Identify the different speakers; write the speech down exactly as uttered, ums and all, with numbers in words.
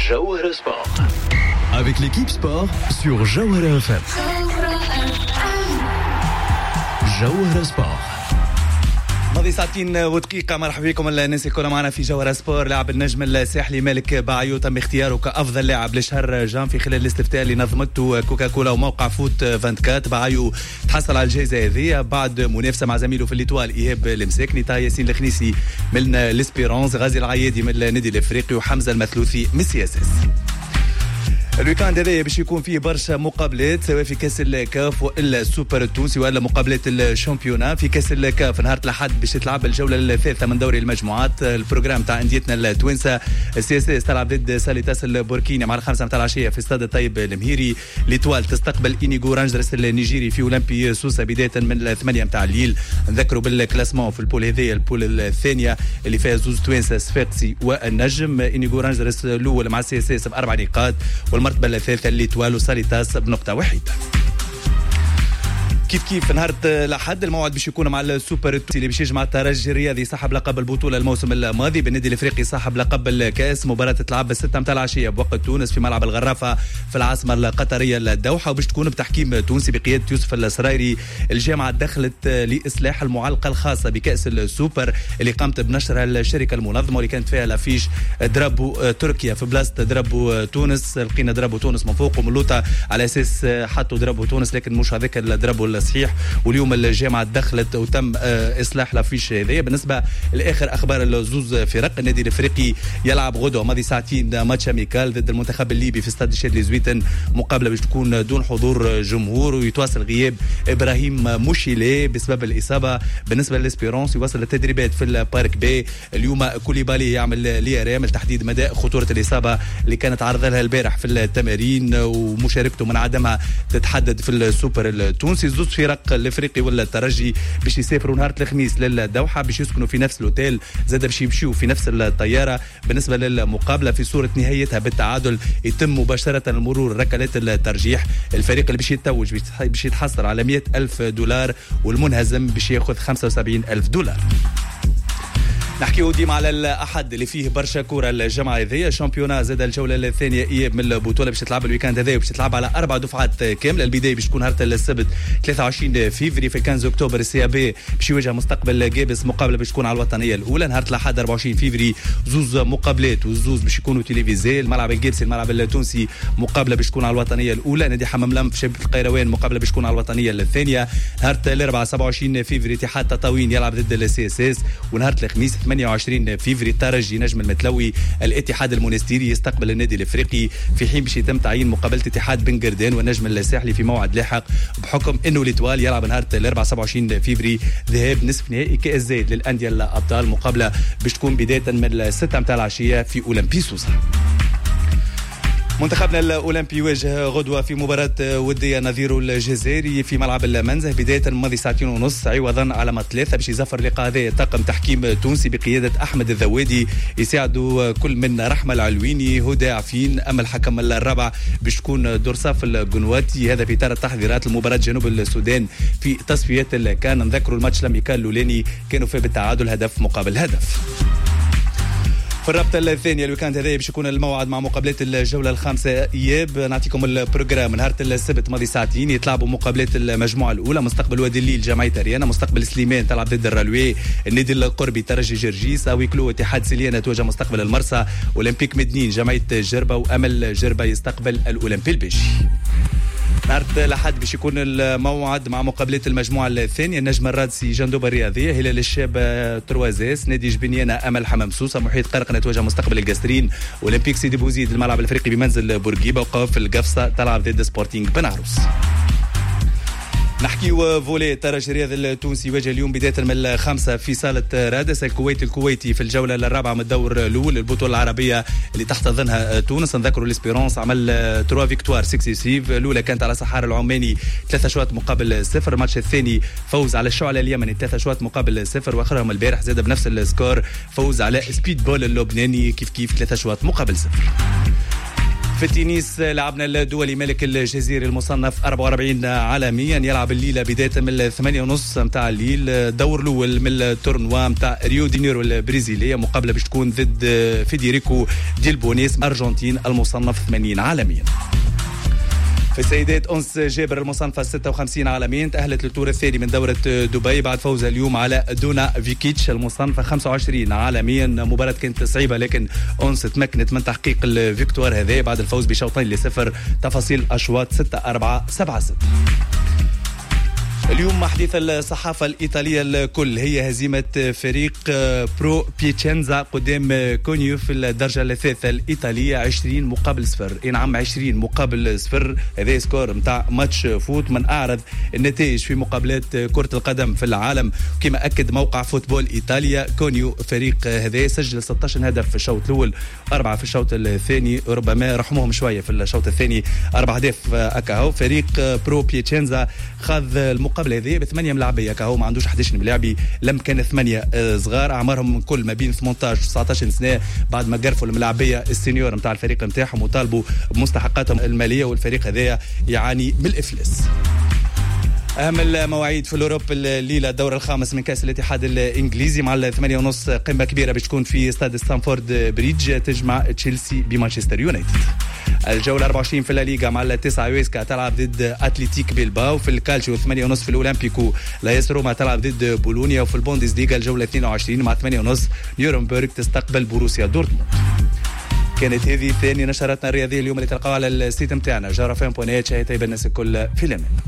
Speaker 1: Jawhara Sport. Avec l'équipe sport sur Jawhara F M. Jawhara Sport.
Speaker 2: ماضي ساعتين ودقيقة. مرحبا بكم الناس الكل معنا في جوهرة سبور. لاعب النجم الساحلي مالك باعيو تم اختياره كأفضل لاعب لشهر جان في خلال الاستفتاء اللي نظمته كوكاكولا وموقع فوت أربعة وعشرين. باعيو تحصل على الجائزة هذه بعد منافسة مع زميله في الإيطوال إيهاب المساكني، تا ياسين الخنيسي من الاسبيرونس، غازي العيادي من النادي الافريقي، وحمزة المثلوثي من سي اس اس. الويكاند هذا باش يكون فيه برشا مقابلات سواء في كاس الكاف والا السوبر التونسي والا مقابلات الشامبيونا. في كاس الكاف نهار الاحد باش تلعب الجوله الثالثه من دوري المجموعات. البروجرام تاع انديتنا التوانسه، السي اس اس تلعب ضد ساليتاس البوركيني مع الخمسه نتاع العشيه في استاد الطيب المهيري. ليتوال تستقبل انيغو رانجرز النيجيري في اولمبي سوسه بدايه من الثمانيه نتاع الليل. نذكروا بالكلاسمون في البول هذه البول الثانيه اللي فيها زوز توانسه صفاقسي والنجم. انيغو رانجرز الاول مع السي اس اس باربع نقاط، والمرتبة الثالثة ليتوال وساليتاس بنقطة واحدة. كيف كيف نهار الأحد الموعد باش يكون مع السوبر التونسي اللي باش يجمع الترجي الرياضي صاحب لقب البطولة الموسم الماضي بالنادي الافريقي صاحب لقب الكاس. مباراة تلعب بالستة متاع العشية بوقت تونس في ملعب الغرافة في العاصمة القطرية الدوحة، وباش تكون بتحكيم تونسي بقيادة يوسف السرايري. الجامعة دخلت لإصلاح المعلقة الخاصة بكأس السوبر اللي قامت بنشرها الشركة المنظمة واللي كانت فيها الافيش درابو تركيا في بلاصة درابو تونس. لقينا درابو تونس من فوق ومن لوطة على أساس حطوا درابو تونس، لكن مش هذاك الدرابو صحيح. واليوم الجامعة دخلت وتم إصلاح لافيش هذه. بالنسبة لآخر أخبار الزوز فرق، النادي الافريقي يلعب غدوة ماضي ساعتين ماتش اميكال ضد المنتخب الليبي في استاد شادلي زويتن، مقابلة باش تكون دون حضور جمهور، ويتواصل غياب إبراهيم موشيلي بسبب الإصابة. بالنسبة للإسبيرونس يواصل التدريبات في البارك بي. اليوم كوليبالي يعمل ليرام لتحديد مدى خطورة الإصابة اللي كانت عرض لها البارح في التمارين، ومشاركته من عدمها تتحدد في السوبر التونسي. زوز فرق الافريقي ولا الترجي باش يسافروا نهار الخميس للدوحه باش يسكنوا في نفس الاوتيل، زاد باش يمشيوا في نفس الطياره. بالنسبه للمقابله في صوره نهايتها بالتعادل يتم مباشره المرور ركلات الترجيح. الفريق اللي باش يتوج باش يتحصل على مئة ألف دولار، والمنهزم باش ياخذ خمسة وسبعين ألف دولار. نحكيو ديما على الأحد اللي فيه برشا كورة. الجمعة هذه شامبيونا زاد الجولة الثانية إياب من البطولة باش تلعب الويكاند هذا وباش تلعب على أربع دفعات كاملة. البداية باش تكون نهار السبت ثلاثة وعشرين فيفري في خمسة أكتوبر السي ا بي باش يواجه مستقبل جابس، مقابلة باش تكون على الوطنية الأولى. نهار الأحد أربعة وعشرين فيفري زوز مقابلات والزوز باش يكونوا تلفزيون. الملعب الجابسي الملعب التونسي مقابلة باش تكون على الوطنية الأولى. نادي حمام لم في شبكة القيروان مقابلة باش تكون على الوطنية الثانية. نهار الأربعاء سبعة وعشرين فيفري اتحاد تطاوين يلعب ضد السي اس اس. ونهار الخميس ثمانية وعشرين فيفري الترجي نجم المتلوي الاتحاد المونستيري يستقبل النادي الافريقي، في حين باش يتم تعيين مقابله اتحاد بن قردان والنجم الساحلي في موعد لاحق، بحكم انه ليتوال يلعب نهار الاربعاء سبعة وعشرين فيفري ذهاب نصف نهائي كاس زايد للانديه الابطال. مقابله باش تكون بدايه من الستة متاع العشيه في اولمبي سوسه. منتخبنا الأولمبي يواجه غدوة في مباراة ودية نظيره الجزائري في ملعب المنزه بداية ماضي ساعتين ونص، عوضا على ثلاثة باش يزفر اللقاء هذا طاقم تحكيم تونسي بقيادة أحمد الذوادي، يساعدوا كل من رحمة العلويني هدى عفين. أما الحكم الرابع باش تكون دورصاف القنواتي، هذا في إطار التحضيرات لمباراة جنوب السودان في تصفيات الكان. نذكروا الماتش الأمريكان الأولاني كانوا فيه بالتعادل هدف مقابل هدف. في الرابطة الثانية الويكاند هذا باش يكون الموعد مع مقابلات الجولة الخامسة إياب. نعطيكم البروجرام. نهار السبت ماضي ساعتين يتلعبوا مقابلات المجموعة الأولى، مستقبل وادي الليل جمعية ريانا، مستقبل سليمان تلعب ضد الرالوي، النادي القربي ترجي جرجيس، أويكلو اتحاد سليانة تواجه مستقبل المرسى، أولمبيك مدنين جمعية جربة، وأمل جربة يستقبل الأولمبي البيشي. نهار الأحد باش يكون الموعد مع مقابلات المجموعة الثانية، النجم الرادسي جندوبة الرياضية، هلال الشاب تروازيس، نادي جبنيانة أمل حمام سوسة، محيط قرقنة تواجه مستقبل القاسرين، أولمبيك سيدي بوزيد الملعب الأفريقي بمنزل بورقيبة، وقاف القفصة تلعب ضد سبورتينغ بنعروس. نحكيو فولي الترجي الرياضي التونسي يواجه اليوم بداية من الخمسة في صالة رادس الكويت الكويتي في الجولة الرابعة من الدور الأول البطولة العربية اللي تحتضنها تونس. نذكروا الاسبيرونس عمل ثلاثة فيكتوار سكسيسيف، الأولى كانت على صحارى العماني ثلاثة شوط مقابل صفر، الماتش الثاني فوز على الشعلة اليمني ثلاثة شوط مقابل صفر، واخرهم البارح زاد بنفس السكور فوز على سبيد بول اللبناني كيف كيف ثلاثة شوط مقابل صفر. في التنس لعبنا الدولي ملك الجزيرة المصنف أربعة وأربعين عالميا يلعب الليلة بداية من الثمانية ونص متاع الليل الدور الأول من التورنوا متاع ريو دي نيرو البرازيلية. مقابلة باش تكون ضد فيديريكو ديلبونيس أرجنتين المصنف ثمانين عالميا. في السيدات أنس جابر المصنفة ستة وخمسين عالميا تأهلت للدور الثاني من دورة دبي بعد فوزها اليوم على دونا فيكيتش المصنفة خمسة وعشرين عالميا. مباراة كانت صعيبة لكن أنس تمكنت من تحقيق الفيكتوار هذا بعد الفوز بشوطين لصفر. تفاصيل أشواط ستة أربعة سبعة ستة. اليوم حديث الصحافة الإيطالية الكل هي هزيمة فريق برو بيتشينزا قدام كونيو في الدرجة الثالثة الإيطالية عشرين مقابل صفر. نعم عشرين مقابل صفر. هذا سكور متاع ماتش فوت من أعرض النتائج في مقابلات كرة القدم في العالم. كما أكد موقع فوتبول إيطاليا كونيو فريق هذا سجل ستة عشر هدف في الشوط الأول أربعة في الشوط الثاني ربما رحمهم شوية في الشوط الثاني أربعة أهداف أكاهو. فريق برو بيتشينزا خاض المقابلة قبل هذه بثمانية ملاعبية كهو ما عندوش أحد عشر ملاعبي. لم كان ثمانية صغار أعمارهم من كل ما بين ثمانية عشر وتسعة عشر سنة بعد ما قرفوا الملاعبية السينيور متاع الفريق نتاعهم وطالبوا بمستحقاتهم المالية والفريق هذا يعاني من الإفلاس. أهم المواعيد في الأوروب الليلة الدور الخامس من كأس الاتحاد الإنجليزي مع الثمانية ونص قمة كبيرة باش تكون في استاد ستانفورد بريدج تجمع تشيلسي بمانشستر يونايتد. الجولة أربعة وعشرين في الليغا مع التسعة يويسكا تلعب ضد أتليتيك بيلباو. في الكالتشيو ثمانية ونص في الأولمبيكو لايس روما تلعب ضد بولونيا. وفي البوندسليغا الجولة اثنين وعشرين مع ثمانية ونص نيورنبرغ تستقبل بوروسيا دورتموند. كانت هذه ثاني نشراتنا الرياضية اليوم اللي تلقاوها على السيت متاعنا جارة فان بونيت. شاهد طيب الناس الكل في الأمان.